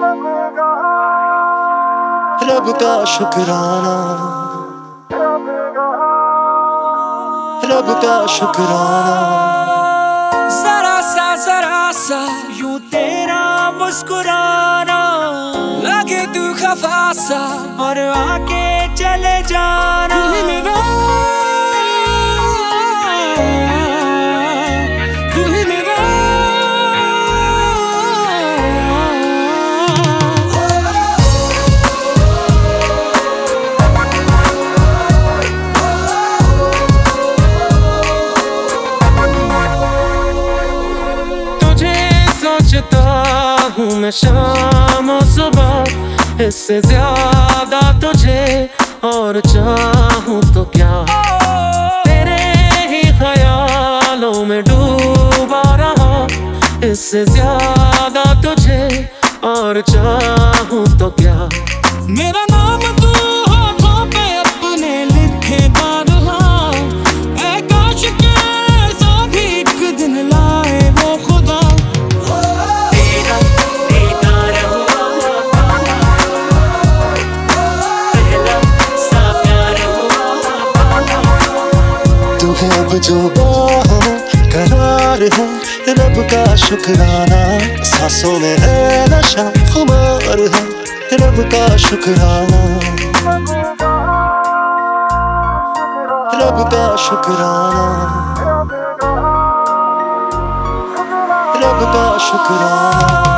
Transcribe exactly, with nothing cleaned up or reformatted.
रब का शुक्राना, रब का शुक्राना। जरा सा जरा सा यूं तेरा मुस्कुराना, लगे तू खफा सा और आके चले जाना। सोचता हूँ मैं शाम और सुबह, इससे ज्यादा तुझे और चाहूँ तो क्या। तेरे ही ख्यालों में डूबा रहा, इससे ज्यादा तुझे और चाहूँ तो क्या। मेरा नाम तू होठों पे अपने लिखे बारहा, ऐ काश के ऐसा भी एक दिन लाए वो खुदा। अब जो बाहों करार है, रब का शुक्राना। सांसों में है नशा खुमार है, रब का शुक्राना, रब का शुक्राना, रब का शुक्राना।